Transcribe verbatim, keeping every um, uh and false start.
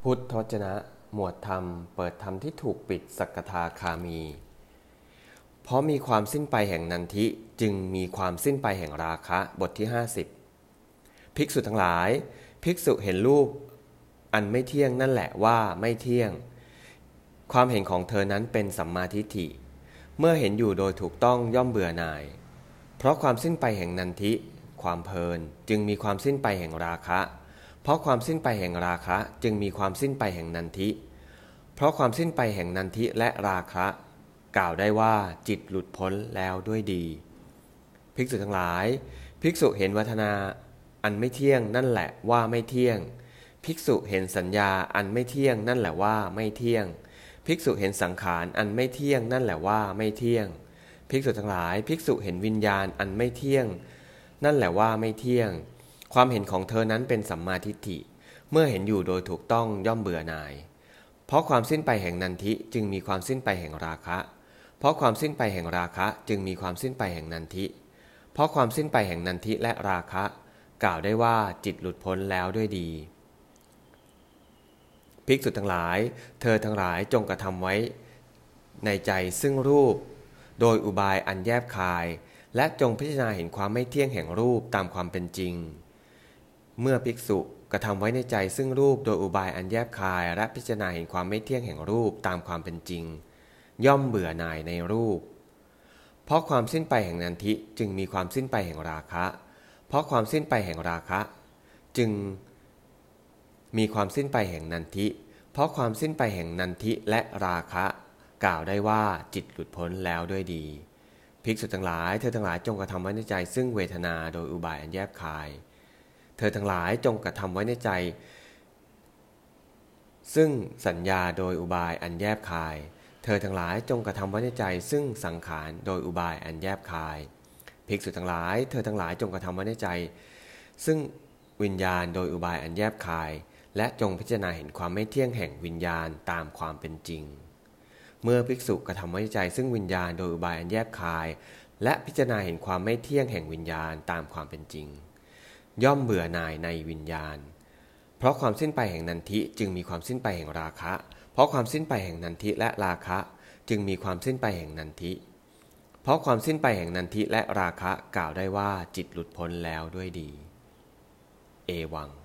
พุทธวจนะ หมวดธรรม เปิดธรรมที่ถูกปิดสักทาคามีเพราะมีความสิ้นไปแห่งนันทิจึงมีความสิ้นไปแห่งราคะบทที่ห้าสิบภิกษุทั้งหลายภิกษุเห็นรูปอันไม่เที่ยงนั่นแหละว่าไม่เที่ยงความเห็นของเธอนั้นเป็นสัมมาทิฏฐิเมื่อเห็นอยู่โดยถูกต้องย่อมเบื่อหน่ายเพราะความสิ้นไปแห่งนันทิความเพลินจึงมีความสิ้นไปแห่งราคะเพราะความสิ้นไปแห่งราคะจึงมีความสิ้นไปแห่งนันทิเพราะความสิ้นไปแห่งนันทิและราคะกล่าวได้ว่าจิตหลุดพ้นแล้วด้วยดีภิกษุทั้งหลายภิกษุเห็นเวทนาอันไม่เที่ยงนั่นแหละว่าไม่เที่ยงภิกษุเห็นสัญญาอันไม่เที่ยงนั่นแหละว่าไม่เที่ยงภิกษุเห็นสังขารอันไม่เที่ยงนั่นแหละว่าไม่เที่ยงภิกษุทั้งหลายภิกษุเห็นวิญญาณอันไม่เที่ยงนั่นแหละว่าไม่เที่ยงความเห็นของเธอนั้นเป็นสัมมาทิฏฐิเมื่อเห็นอยู่โดยถูกต้องย่อมเบื่อหน่ายเพราะความสิ้นไปแห่งนันทิจึงมีความสิ้นไปแห่งราคะเพราะความสิ้นไปแห่งราคะจึงมีความสิ้นไปแห่งนันทิเพราะความสิ้นไปแห่งนันทิและราคะกล่าวได้ว่าจิตหลุดพ้นแล้วด้วยดีภิกษุทั้งหลายเธอทั้งหลายจงกระทำไว้ในใจซึ่งรูปโดยอุบายอันแยบคายและจงพิจารณาเห็นความไม่เที่ยงแห่งรูปตามความเป็นจริงเมื่อภิกษุกระทำไว้ในใจซึ่งรูปโดยอุบายอันแยบคายและพิจารณาเห็นความไม่เที่ยงแห่งรูปตามความเป็นจริงย่อมเบื่อหน่ายในรูปเพราะความสิ้นไปแห่งนันทิจึงมีความสิ้นไปแห่งราคะเพราะความสิ้นไปแห่งราคะจึงมีความสิ้นไปแห่งนันทิเพราะความสิ้นไปแห่งนันทิและราคะกล่าวได้ว่าจิตหลุดพ้นแล้วด้วยดีภิกษุทั้งหลายเธอทั้งหลายจงกระทำไว้ในใจซึ่งเวทนาโดยอุบายอันแยบคายเธอทั้งหลายจงกระทำไว้ในใจซึ่งสัญญาโดยอุบายอันแยบคายเธอทั้งหลายจงกระทำไว้ในใจซึ่งสังขารโดยอุบายอันแยบคายภิกษุทั้งหลายเธอทั้งหลายจงกระทำไว้ในใจซึ่งวิญญาณโดยอุบายอันแยบคายและจงพิจารณาเห็นความไม่เที่ยงแห่งวิญญาณตามความเป็นจริงเมื่อภิกษุกระทำไว้ในใจซึ่งวิญญาณโดยอุบายอันแยบคายและพิจารณาเห็นความไม่เที่ยงแห่งวิญญาณตามความเป็นจริงย่อมเบื่อหน่ายในวิญญาณเพราะความสิ้นไปแห่งนันทิจึงมีความสิ้นไปแห่งราคะเพราะความสิ้นไปแห่งนันทิและราคะจึงมีความสิ้นไปแห่งนันทิเพราะความสิ้นไปแห่งนันทิและราคะกล่าวได้ว่าจิตหลุดพ้นแล้วด้วยดีเอวัง